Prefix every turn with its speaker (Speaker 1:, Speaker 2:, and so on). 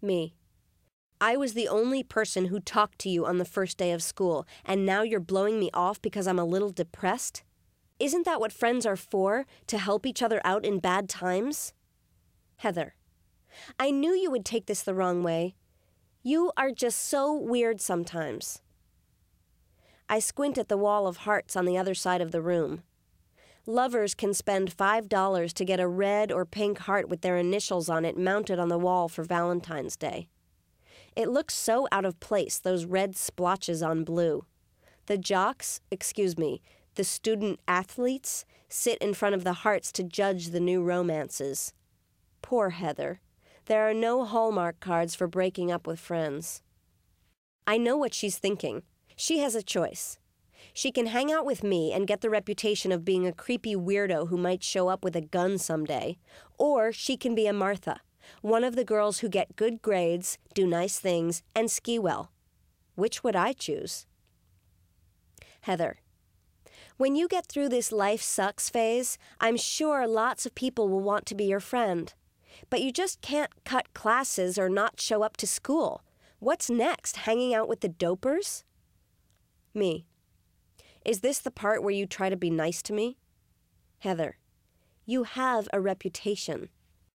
Speaker 1: Me. I was the only person who talked to you on the first day of school, and now you're blowing me off because I'm a little depressed? Isn't that what friends are for, to help each other out in bad times? Heather. I knew you would take this the wrong way. You are just so weird sometimes. I squint at the wall of hearts on the other side of the room. Lovers can spend $5 to get a red or pink heart with their initials on it mounted on the wall for Valentine's Day. It looks so out of place, those red splotches on blue. The student athletes, sit in front of the hearts to judge the new romances. Poor Heather. There are no Hallmark cards for breaking up with friends. I know what she's thinking. She has a choice. She can hang out with me and get the reputation of being a creepy weirdo who might show up with a gun someday. Or she can be a Martha, one of the girls who get good grades, do nice things, and ski well. Which would I choose? Heather. When you get through this life sucks phase, I'm sure lots of people will want to be your friend. But you just can't cut classes or not show up to school. What's next, hanging out with the dopers? Me. Is this the part where you try to be nice to me? Heather. You have a reputation.